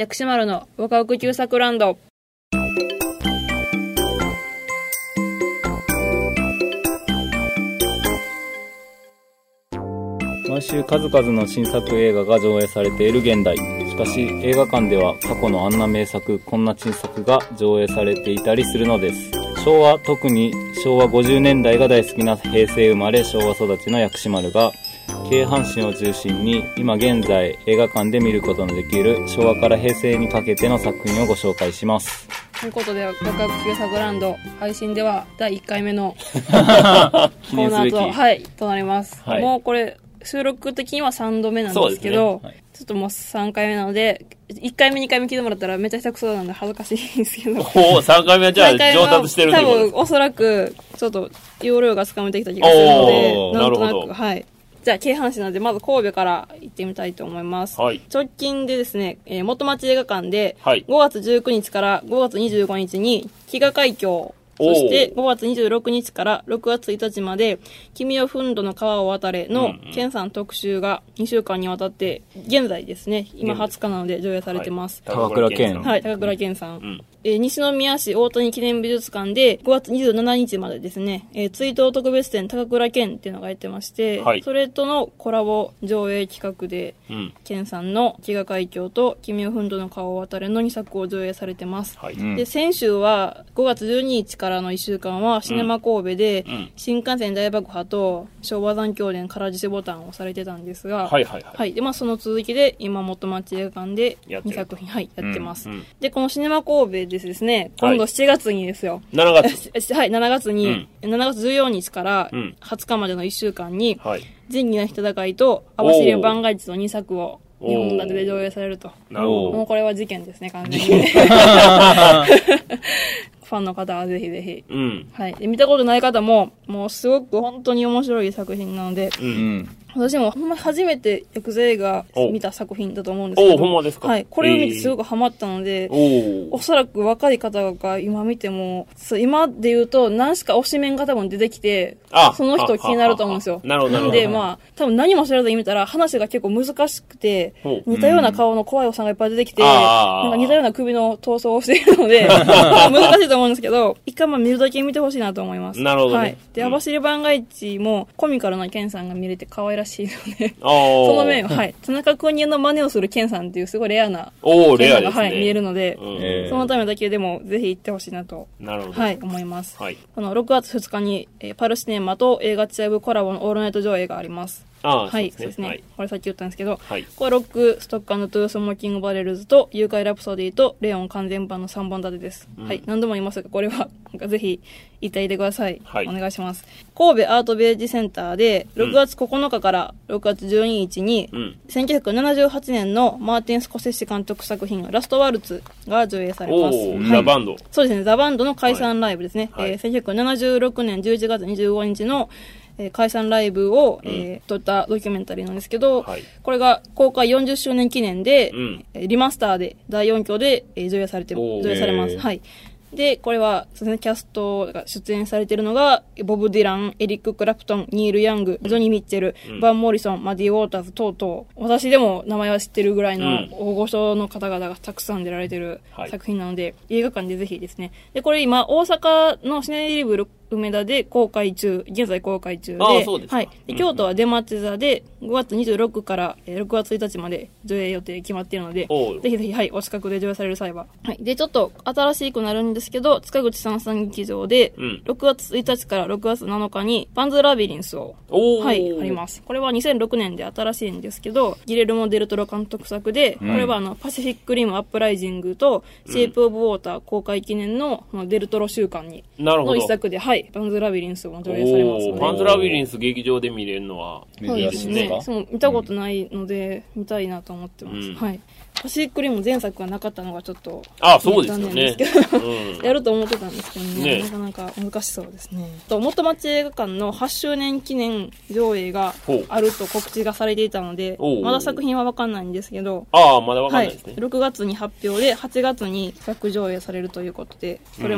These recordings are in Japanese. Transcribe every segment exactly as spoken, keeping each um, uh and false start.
薬師丸のワクワク旧作ランド。 毎週数々の新作映画が上映されている現代。しかし映画館では過去のあんな名作、こんな新作が上映されていたりするのです。昭和、特に昭和ごじゅうねんだいが大好きな平成生まれ昭和育ちの薬師丸が京阪神を中心に今現在映画館で見ることのできる昭和から平成にかけての作品をご紹介します。 ということで、ワクワク旧作ランド配信ではだいいっかいめのコーナーと、はい、となります。はい、もうこれ収録的にはさんどめなんですけど、ねはい、ちょっともうさんかいめなので、いっかいめにかいめ聞いてもらったらめちゃくちゃくそなんで恥ずかしいんですけど。 おお、さんかいめはじゃあ上達してるってことですか？ 多分おそらくちょっと要領がつかめてきた気がするので、なんとなく、はい。じゃあ京阪神なのでまず神戸から行ってみたいと思います。はい、直近でですね、えー、元町映画館でごがつじゅうくにちからごがつにじゅうごにちに飢餓海峡、そしてごがつにじゅうろくにちからろくがつついたちまで君をふんどの川を渡れの県さん特集がにしゅうかんにわたって現在ですね、今はつかなので上映されてます。 はい、高倉健。 はい、高倉健さん。うんえー、西宮市大谷記念美術館でごがつにじゅうしちにちまでですね、えー、追悼特別展高倉健っていうのがやってまして、はい、それとのコラボ上映企画で、うん、健さんの飢餓海峡と君をふんどの川を渡れのにさくを上映されてます。はい、で先週はごがつじゅうににちからのいっしゅうかんはシネマ神戸で、うん、新幹線大爆破と昭和残響伝唐獅子ボタンをされてたんですが、はいはいはいはい、でまあ、その続きで今元町映画館でにさくひん、はい、やってます。うんうん、でこのシネマ神戸ですね、今度しちがつにですよ。 しちがつはい、しちがつに、うん、しちがつじゅうよっかからはつかまでのいっしゅうかんに、うん、仁義なき戦いと網走番外地のにさくを日本立てで上映されると。 なるほど。 もうこれは事件ですね、完全に。ファンの方はぜひぜひ、うん、はい、で見たことない方ももうすごく本当に面白い作品なので、うん、私もほんま初めてヤクザ映画見た作品だと思うんですけど、 おほんまですか？ はい、これを見てすごくハマったので、えー、お, おそらく若い方が今見てもそう今で言うと何しか推しメンが多分出てきてその人気になると思うんですよ。 なるほど。 なんでまあ多分何も知らずに見たら話が結構難しくて似たような顔の怖いおっさんがいっぱい出てきて、なんか似たような首の逃走をしているので難しいと思うんですけど、一回まあ見るだけ見てほしいなと思います。 なるほどね。 はい、で網走番外地もコミカルなケンさんが見れて可愛らしいのでその面は、はい、田中邦衛の真似をするケンさんっていうすごいレアなケンさんが、はい、見えるので、うん、そのためだけでもぜひ行ってほしいなと、なるほど、はい、思います。はい、このろくがつふつかに、えー、パルシネマと映画チアブコラボのオールナイト上映があります。 ああ、 はい、 そうですね。はい、 これさっき言ったんですけど、はい、これロック、ストック&トゥースモーキングバレルズと誘拐ラプソディとレオン完全版のさんぼん立てです。うん、はい、何度も言いますが、これはぜひ行っていてください。はい、お願いします。神戸アートビレッジセンターでろくがつここのかからろくがつじゅうににちに、うん、せんきゅうひゃくななじゅうはちねんのマーティン・スコセッシ監督作品ラストワルツが上映されます。 おー、はい、ザ・バンド。 そうですね、ザ・バンドの解散ライブですね。はい、えー、せんきゅうひゃくななじゅうろくねんじゅういちがつにじゅうごにちのえー、解散ライブを、うん、えー、撮ったドキュメンタリーなんですけど、はい、これが公開よんじゅっしゅうねん記念で、うん、リマスターでだいよんきょうで、えー、上映されて上映されます。はい。で、これは、そうですね、キャストが出演されているのが、ボブ・ディラン、エリック・クラプトン、ニール・ヤング、ジョニー・ミッチェル、うん、バン・モーリソン、マディ・ウォーターズ等々、私でも名前は知ってるぐらいの大御所の方々がたくさん出られている作品なので、うん、映画館でぜひですね。で、これ今、大阪のシネリブル梅田で公開中、現在公開中で、 ああ、そうですか。 はい。で、京都は出町座でごがつにじゅうろくからろくがつついたちまで上映予定決まっているので、ぜひぜひ、はい、お近くで上映される際は。はい。で、ちょっと新しくなるんですけど、塚口三三劇場で、ろくがつついたちからろくがつなのかに、パンズ・ラビリンスを、はい、あります。これはにせんろくねんで新しいんですけど、ギレルモ・デルトロ監督作で、これはあの、パシフィック・リム・アップライジングと、シェイプ・オブ・ウォーター公開記念のデルトロ週間に、の一作で、はい、パンズ・ラビリンスも上映されますので。 パンズ・ラビリンス劇場で見れるのは珍しいですね。 そう、見たことないので、見たいなと思ってます。うん、はい。パシフィックリム前作がなかったのがちょっと、 ああ、そうですよね。 うん、やると思ってたんですけどね、ね、なかなか難しそうですね。と元町映画館のはっしゅうねん記念上映があると告知がされていたので、まだ作品は分かんないんですけど、 ああ、まだ分かんないですね。 はい、ろくがつに発表ではちがつに企画上映されるということで、それも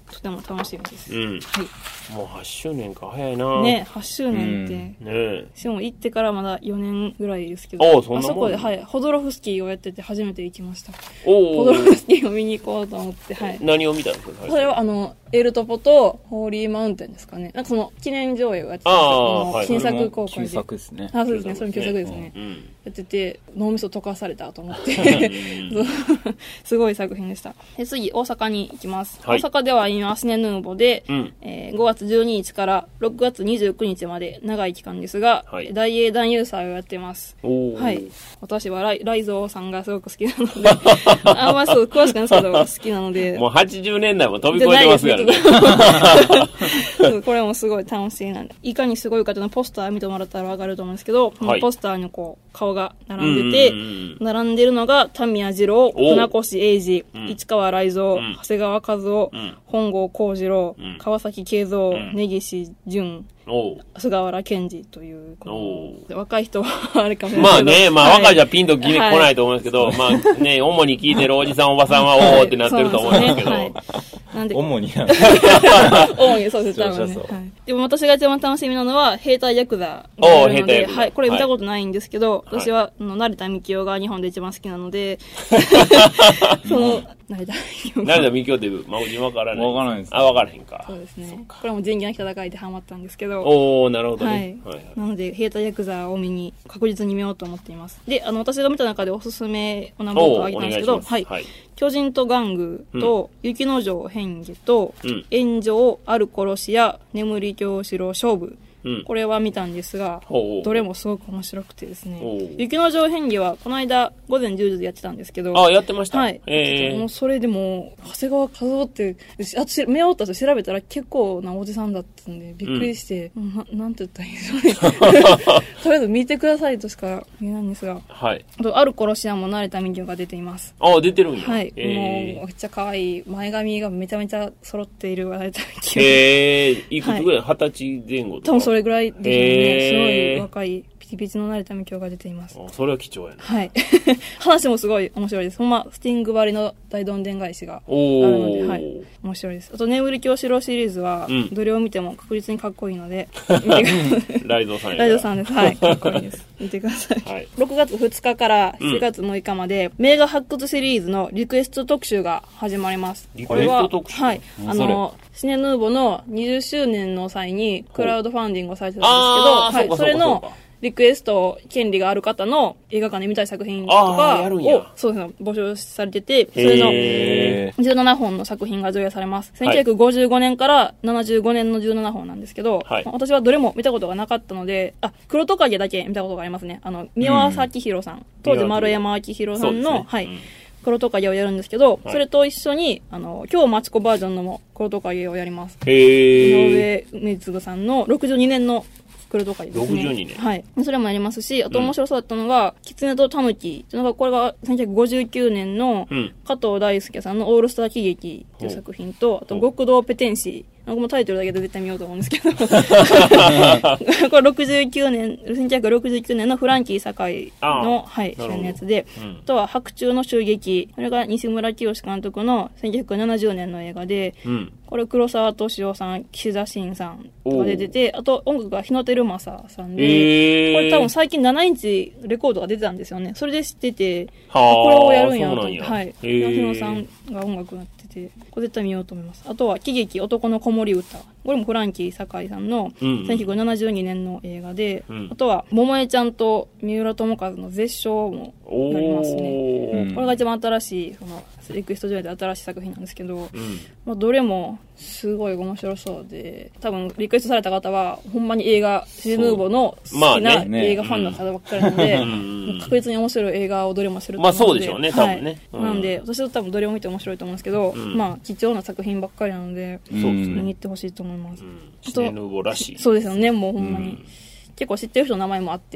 とても楽しみです。 うん。 はい。 もうはちしゅうねんか、早いな。 ね、はちしゅうねんって。 うん、ねしかも行ってからまだよねんぐらいですけど、あ, そ, あそこで、はい、ホドロフスキーをやってて初めて行きました。おホドロフスキーを見に行こうと思って、はい。 何を見たんですか？ それはあの、エルトポとホーリーマウンテンですかね。なんかその記念上映をやってて、 はい、 新作公開で。 旧作ですね。 あ、そうですね。それ旧作ですね。うん、やってて、脳みそ溶かされたと思ってすごい作品でした。で次、大阪に行きます。はい、大阪では今、シネヌーボで、うんえー、ごがつじゅうににちからろくがつにじゅうくにちまで長い期間ですが、はい、大英男優祭をやってます。はい。私はライライゾーさんがすごく好きなので、あんまそう詳しくないですけど、好きなので。 もうはちじゅうねんだいも飛び越えてますからね。 これもすごい楽しいなんで、いかにすごいかというのポスター見てもらったらわかると思うんですけど、はい、ポスターにこう顔が並んでて、並んでるのが田宮二郎、船越英二、うん、市川雷蔵、うん、長谷川和夫、うん、本郷幸次郎、うん、川崎慶三、うん、根岸淳、菅原健二という若い人はあれかもしれないけど、 まあね、まあ、はい、若いじゃピンと来ないと思うんですけど、はい、まあね、主に聞いてるおじさんおばさんはおーってなってると思うんですけど、はい、 なんで主に主にそうです多分ね、はい、でも私が一番楽しみなのは兵隊ヤクザがあるので、はい、これ見たことないんですけど、はい、私はあの成田幹雄が日本で一番好きなのでその成田成田幹雄っていうまあ自分わからないわからないです、 あ分からへんか。 そうですね。これも仁義なき戦いでハマったんですけど、 おーなるほどね、 はいはいはい、なので兵隊ヤクザを見に確実に見ようと思っています。で、あの私が見た中でおすすめを何本か挙げたんですけど、はい、はい、巨人と玩具と、うん、雪の城変化と、うん、炎上ある殺しや眠り京城勝負、うん、これは見たんですが、どれもすごく面白くてですね、雪の城変化はこの間午前じゅうじでやってたんですけど、 あ、やってました。 はい。えー、もうそれでも長谷川和夫ってあと目を追った人調べたら結構なおじさんだったんでびっくりして、うん、な, なんて言ったらいいんでしょうね。とりあえず見てくださいとしか言えないんですが、はい。あとある殺し屋も成田幹雄が出ています。 あ、出てるんや。 はい。えー、もうめっちゃ可愛い前髪がめちゃめちゃ揃っている成田幹雄。 へえー、いくつぐらい？二十歳前後とか。 多分それぐらいですよね。すごい若いピチピチの成田幹雄が出ています。 それは貴重やな。 はい。話もすごい面白いです。ほんまスティング張りの大どんでん返しがあるので、はい、面白いです。あと眠り京四郎シリーズは、うん、どれを見ても確実にかっこいいので見てください。 ライドさんや。 ライドさんです。はい、かっこいいです。見てください。はい、ろくがつふつかからしちがつむいかまで、うん、名画発掘シリーズのリクエスト特集が始まります。 リクエスト特集。 はい。あのシネヌーボのにじゅっしゅうねんの際にクラウドファンディングをされてたんですけど、はい、それのリクエスト権利がある方の映画館で見たい作品とかをそうですね募集されてて、それのじゅうななほんの作品が上映されます。せんきゅうひゃくごじゅうごねんからななじゅうごねんのじゅうななほんなんですけど、はい、私はどれも見たことがなかったので、あ、黒トカゲだけ見たことがありますね。あの三輪明宏さん、当時丸山明宏さんの、ね、はい。うん、黒トカゲをやるんですけど、はい、それと一緒に、あの、今日マチコバージョンのも黒トカゲをやります。 へー。 井上梅次さんのろくじゅうにねんの黒トカゲですね。 ろくじゅうにねん。 はい。それもやりますし、あと面白そうだったのが、うん、キツネとタヌキ。なんかこれがせんきゅうひゃくごじゅうきゅうねんの加藤大輔さんのオールスター喜劇という作品と、あと極道ペテンシー。僕もタイトルだけで絶対見ようと思うんですけどこれろくじゅうきゅうねんせんきゅうひゃくろくじゅうきゅうねんのフランキー堺の、はい、主演のやつで、うん、あとは白昼の襲撃、これが西村清監督のせんきゅうひゃくななじゅうねんの映画で、うん、これ黒沢敏夫さん、岸田真さんとか出てて、あと音楽が日野照正さんで、えー、これ多分最近ななインチレコードが出てたんですよね。それで知ってて、これをやるんやと思って、はい、日野さんが音楽やってて、これ絶対見ようと思います。あとは喜劇男の子守歌、これもフランキー堺さんのせんきゅうひゃくななじゅうにねんの映画で、うん、あとは桃江ちゃんと三浦友和の絶唱もやりますね、うん、これが一番新しいそのリクエスト上映で新しい作品なんですけど、うん、まあ、どれもすごい面白そうで、多分リクエストされた方はほんまに映画シネヌーボの好きな映画ファンの方ばっかりなので、まあねね、もう確実に面白い映画をどれもすると思うので、 まあそうでしょうね、多分ね、 はい、なんで私は多分どれも見て面白いと思うんですけど、うん、まあ貴重な作品ばっかりなので、うん、見に行ってほしいと思います。うん、 シネヌーボらしい。 そうですよね、もうほんまに、うん、結構知ってる人の名前もあって、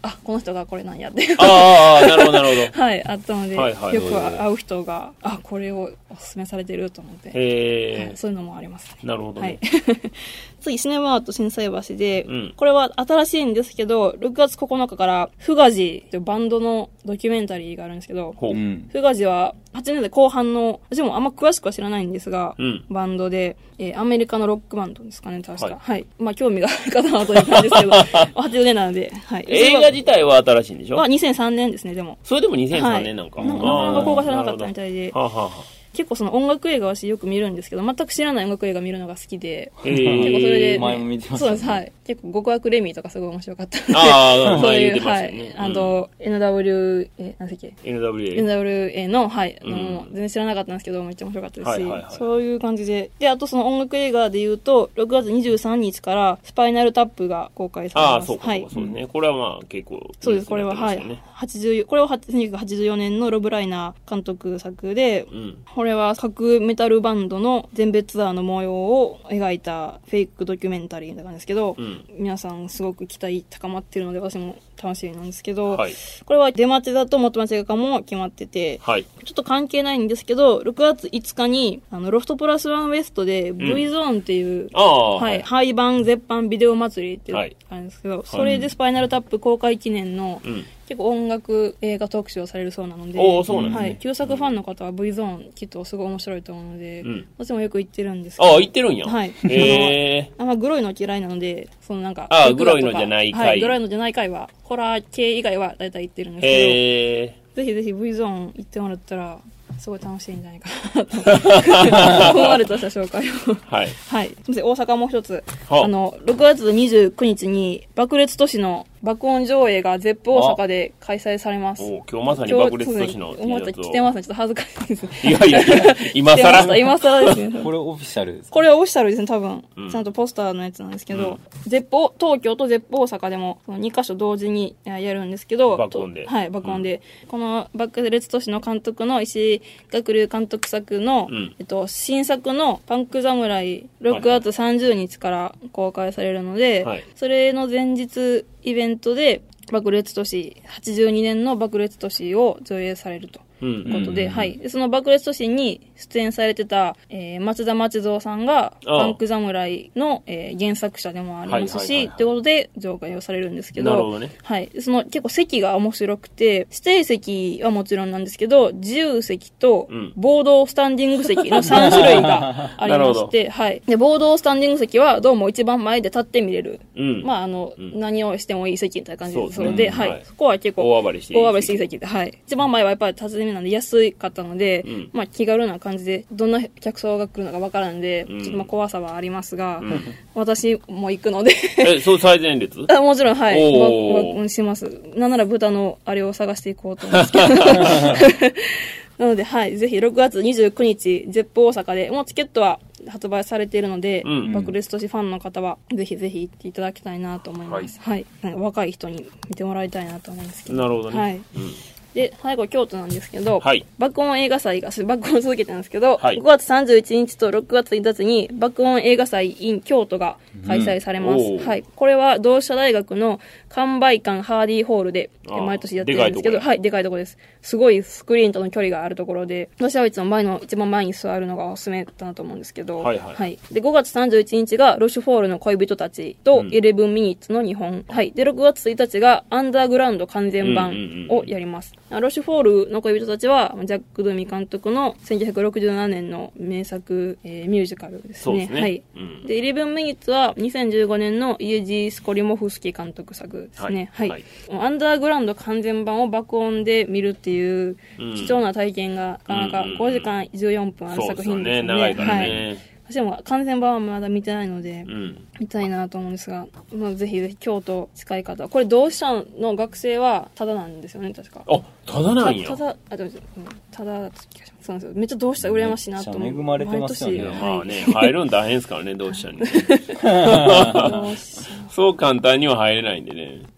あ、この人がこれなんやって。 ああ、なるほど、なるほど。 はい、あったので、 はいはい、 よく会う人が、あ、これをおすすめされてると思って。 へー、 はい、そういうのもあります、ね。 なるほどね。 はい、次、シネマアート心斎橋で、 うん、 これは新しいんですけど、ろくがつここのかから、フガジというバンドのドキュメンタリーがあるんですけど、 うん、 フガジははちねんだいこう半の、私もあんま詳しくは知らないんですが、 うん、 バンドで、えー、アメリカのロックバンドですかね、確か。はい。はい、まあ、興味がある方はという感じですけど、はちじゅうねんなので、はい。 映画自体は新しいんでしょ？ はにせんさんねんですね、でも。 それでもにせんさんねんなんか。 はい、なかなか公開されなかったみたいで。 はあはあ、 結構その音楽映画は私よく見るんですけど、全く知らない音楽映画見るのが好きで、 えー、 結構それで、ね、 前も見てました、ね、 そうです、はい。結構極悪レミーとかすごい面白かった。 ああ、 そういう、 ね、 はい。あと、うん、エヌダブリュー、え、なんだっけエヌダブリューエー。 エヌダブリューエー の、はい、うん、もう全然知らなかったんですけど、めっちゃ面白かったですし、はいはいはい、そういう感じで。で、あとその音楽映画で言うと、ろくがつにじゅうさんにちからスパイナルタップが公開されます。 ああ、そうか、はい、そうですね。これはまあ結構、 そうです、これは、はい。はちじゅう、これはせんきゅうひゃくはちじゅうよねんのロブ・ライナー監督作で、うん、これは各メタルバンドの全米ツアーの模様を描いたフェイクドキュメンタリーなんですけど、うん、皆さんすごく期待高まってるので私も楽しみなんですけど、はい、これは出待ちだと元町画も決まってて、はい、ちょっと関係ないんですけど、ろくがついつかにあのロフトプラスワンウエストで V ゾーンっていう、うん、はい、廃盤絶版ビデオ祭りっていうのがあるんですけど、はい、それでスパイナルタップ公開記念の、うん、結構音楽映画特集をされるそうなので、 おそうなんですね、 はい、旧作ファンの方は V ゾーンきっとすごい面白いと思うので、うん、私もよく行ってるんですけど。 ああ、行ってるんや。 はい。 へあんまグロいの嫌いなので、そのなんか、 ああ、グロいのじゃない回。 はい、グロいのじゃない回は、ホラー系以外は大体行ってるんですけど、 へぜひぜひ V ゾーン行ってもらったら、すごい楽しいんじゃないかなと。ふんわりとした紹介を。はい。はい。すみません、大阪もう一つ。あの、ろくがつにじゅうくにちに、爆裂都市の爆音上映がゼップ大阪で開催されます。 お今日まさに爆裂都市の。 思った来てますね。ちょっと恥ずかしいです。 いやいやいや、今更。 今更ですね。 これオフィシャルですか？ これはオフィシャルですね、多分。うん、ちゃんとポスターのやつなんですけど、うん、ゼップ東京とゼップ大阪でもにカ所同時にやるんですけど、 爆音で。 はい、爆音で。うん、この爆裂都市の監督の石井学龍監督作の、うん、えっと、新作のパンク侍ろくがつさんじゅうにちから公開されるので、はい、それの前日イベントで爆裂都市、はちじゅうにねんの爆裂都市を上映されると。いうことで、うん、はい。でその爆裂都市に出演されてた、えー、松田町蔵さんが、パンク侍の、えー、原作者でもありますし、ということで、上映をされるんですけど、 なるほどね。 はい。その、結構席が面白くて、指定席はもちろんなんですけど、自由席と、ボードスタンディング席のさん種類がありまして、はい。で、ボードスタンディング席は、どうも一番前で立って見れる。うん、まあ、あの、うん、何をしてもいい席みたいな感じですので、はい、はい。そこは結構、 大暴れしていい席。 大暴れしていい席で、はい。一番前はやっぱり立ってなんで安かったので、うん、まあ気軽な感じでどんな客層が来るのかわからんで、うん、ちょっとまあ怖さはありますが、うん、私も行くのでえ、そう最前列あもちろんはいわわします。なんなら豚のあれを探していこうと思うんですけどなのではいぜひろくがつにじゅうくにちゼップ大阪でもうチケットは発売されているので、うん、爆裂都市ファンの方はぜひぜひ行っていただきたいなと思います。はい、はい、若い人に見てもらいたいなと思うんですけど。 なるほどね。 はい。うんで、最後、京都なんですけど、 はい、 爆音映画祭が、爆音続けてるんですけど、はい、ごがつさんじゅういちにちとろくがついたちに爆音映画祭 in 京都が開催されます。うん、はい。これは同志社大学の完売館ハーディーホールで毎年やってるんですけど、はい、でかいところです。すごいスクリーンとの距離があるところで、私はいつも前の、一番前に座るのがおすすめだなと思うんですけど、はいはい。はい。で、ごがつさんじゅういちにちがロシュフォールの恋人たちとじゅういちミニッツのにほん。うん、はい。で、ろくがつついたちがアンダーグラウンド完全版をやります。うんうんうん、ロシュフォールの恋人たちはジャック・ドゥミ監督のせんきゅうひゃくろくじゅうななねんの名作、えー、ミュージカルですね。そうですね。はい。うん、で、じゅういちミニッツはにせんじゅうごねんのイエジー・スコリモフスキ監督作ですね。はい。はいはい、アンダーグラウンド完全版を爆音で見るっていう貴重な体験がなかなかごじかんじゅうよんぷんある作品ですね。 そうですね。長いからね。 はい。私も完全版はまだ見てないので、うん、見たいなと思うんですが、まあ、ぜひぜひ京都近い方、これ同志社の学生はタダなんですよね、確か。 あ、タダなんや。 ただ、あ、でも、タダだった気がします。そうなんですよ。めっちゃ同志社羨ましいなと思う。 恵まれてますよね。 まあね、入るん大変ですからね、同志社に。そう簡単には入れないんでね。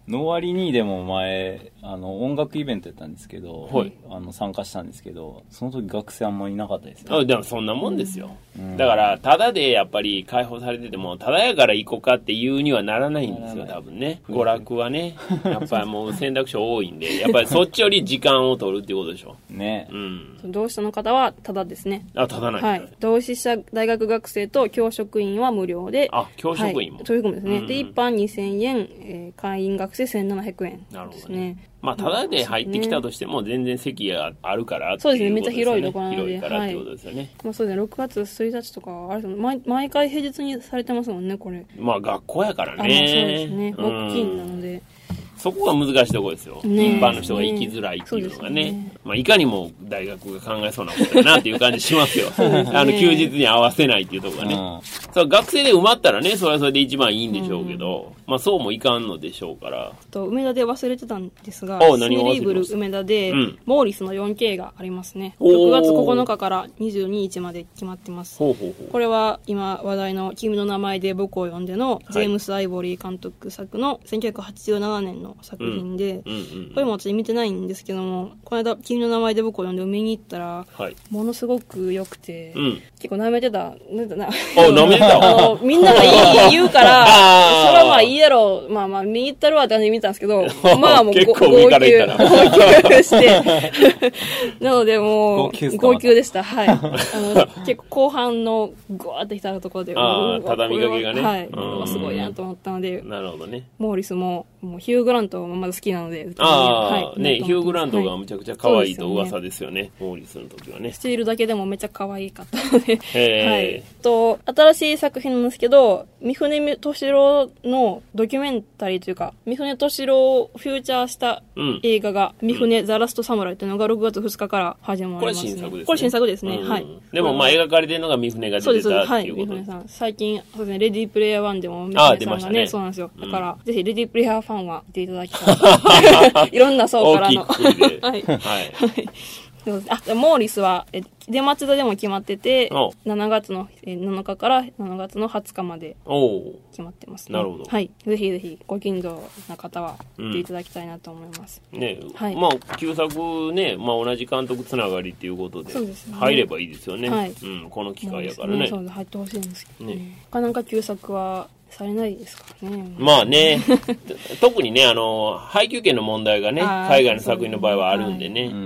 の割にでも前、あの、音楽イベントやったんですけど、はい、あの、参加したんですけど、その時学生あんまりいなかったですよ、ね。 あ、でもそんなもんですよ。うん、だから、ただでやっぱり解放されてても、ただやから行こうかっていうにはならないんですよ、多分ね。娯楽はね、やっぱりもう選択肢多いんで、やっぱりそっちより時間を取るっていうことでしょ。 ね。 うん。 同志社の方はただですね。 あ、ただない。 はい。同志社大学学生と教職員は無料で。 あ、教職員も。 はい、教職員ですね。うん、で、一般にせんえん、えー、会員学生せんななひゃくえんですね。 なるほどね。まあ、ただで入ってきたとしても、全然席があるからっていうことですよね。 そうですね、めっちゃ広いところなので。 広いからってことですよね。はい、 まあ、そうですね、ろくがつついたちとか、あれですね、毎、毎回平日にされてますもんね、これ。 まあ、学校やからね。 あ、まあ、そうですね。大きいなので。 そこが難しいところですよ、ね、一般の人が行きづらいっていうのが ね, ね、まあ、いかにも大学が考えそうなことだなっていう感じしますよね、あの休日に合わせないっていうところがね、うん、そう学生で埋まったらねそれはそれで一番いいんでしょうけど、うん、まあ、そうもいかんのでしょうから。 と梅田で忘れてたんですが、 シネリーブル梅田で、うん、モーリスの よんケー がありますね。ろくがつここのかからにじゅうににちまで決まってます。 ほうほうほう。 これは今話題の君の名前で僕を呼んでのジェームス・アイボリー監督作のせんきゅうひゃくはちじゅうななねんの作品で、うんうんうん、これも私見てないんですけども、この間君の名前で僕を呼んで見に行ったら、はい、ものすごく良くて、うん、結構舐めてたなんだな舐めてたあのみんながいい言うからそれはまあいいやろう、まあまあ見に行ったるわって感じで見たんですけどまあもう結構上から行ったら号泣してなのでもう号泣でした。はい、あの結構後半のグワーってきたところであ畳みかけがね、 はい、うん、すごいなと思ったので、 なるほどね。 モーリスももうヒュー・グラントもまだ好きなので、 ああ、はい、ね、ヒュー・グラントがむちゃくちゃ可愛いと噂ですよね、はい、モーリスの時はね。 スチールだけでもめっちゃ可愛かったので、はい、と新しい作品なんですけど、三船敏郎のドキュメンタリーというか、三船敏郎をフューチャーした映画が、うん、三船ザラストサムライというのがろくがつふつかから始まります、ね、 これ新作ですね。 これ新作ですね、うん、はい。 でもまあ描かれてるのが三船が出てたっていうことで、はい、 三船さん最近そうですね、レディープレイヤーワンでも三船さんが ね, ねそうなんですよ。だから、うん、ぜひレディープレイヤーファンは見ていただきたいいろんな層からの大きいではい、はいあモーリスはえ出町田でも決まってて、しちがつのなのかからしちがつのはつかまで決まってますね。 なるほど。 はい、ぜひぜひご近所の方は見ていただきたいなと思います。 うん、ね、はい、まあ旧作ね、まあ同じ監督つながりっていうことで、ね、入ればいいですよね。はい、うん、この機会やからね。 そうですね、入ってほしいんですけどね。ね、他なんか旧作はされないですからね。 まあね特にね、あの配給権の問題がね海外の作品の場合はあるんでね、はい、うん、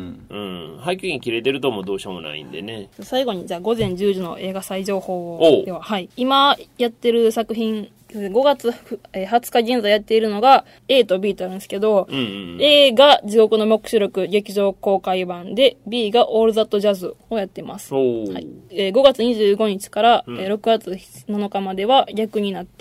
配給権切れてるともうどうしようもないんでね。 最後にじゃあごぜんじゅうじの映画再情報をでは、はい、今やってる作品ごがつはつか現在やっているのが A と B とあるんですけど、うんうん、A が地獄の黙示録劇場公開版で B がオールザットジャズをやってます。はい、えー、ごがつにじゅうごにちから、うん、ろくがつなのかまでは逆になって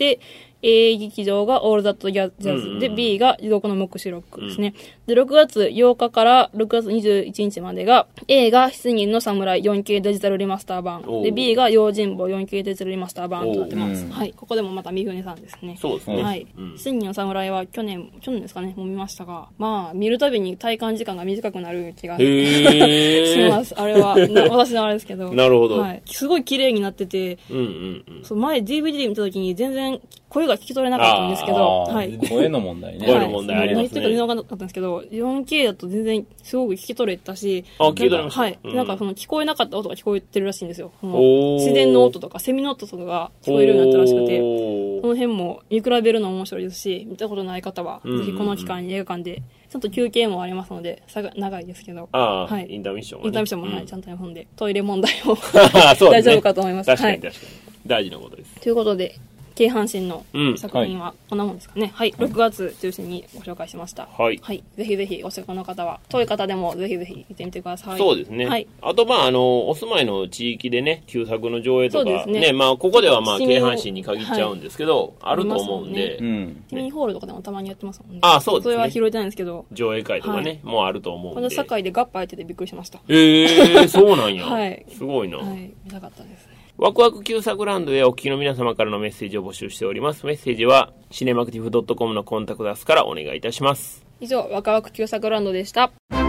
A 劇場がオールザットジャズで、うんうん、B が地獄の黙示録ですね、うん、でろくがつようかからろくがつにじゅういちにちまでが A がしちにんの侍 よんケー デジタルリマスター版で B が用心棒 よんケー デジタルリマスター版となってます、うん、はい、ここでもまた三船さんですね。 そうですね、 はい、うん、しちにんの侍は去年去年ですかねもう見ましたが、まあ見るたびに体感時間が短くなる気がしますあれは私のあれですけどなるほど、 はい、すごい綺麗になってて、うんうんうん、そう前 ディーブイディー で見た時に全然声が聞き取れなかったんですけど、はい、 声の問題ね。 声の問題ありますね。 何言ってるか全然分からなかったんですけど、よんケー だと全然すごく聞き取れたし、 あ、聞き取れました。 はい、うん、なんかその聞こえなかった音が聞こえてるらしいんですよ。自然の音とかセミの音とかが聞こえるようになったらしくて、この辺も見比べるの面白いですし、見たことない方はぜひこの機会に映画館で、ちょっと休憩もありますので、長いですけど、 あ、はい、インターミッションも、ね、 インターミッションも、はい、ちゃんと読んで、トイレ問題も大丈夫かと思います。 確かに確かに、はい、大事なことです。 ということで。京阪神の作品はこんなもんですかね、うん、はい、はい、ろくがつ中心にご紹介しました。はい、はい、ぜひぜひお近くの方は遠い方でもぜひぜひ行ってみてください。 そうですね、はい、あとまああのお住まいの地域でね旧作の上映とか ね, ねまあここではまあ京阪神に限っちゃうんですけど、はい、あると思うんで、 市民、ね、ホールとかでもたまにやってますもんね。 ああそうですね、 それは拾えてないんですけど上映会とかね、はい、もうあると思うんで、 この堺でガッパーやっててびっくりしました。 ええー、そうなんや、はい、すごいな、 はい、見たかったですね。 ワクワク旧作ランドへお聞きの皆様からのメッセージを募集しております。メッセージはシネマクティブ ドットコム のコンタクトアスからお願いいたします。 以上、ワクワク旧作ランドでした。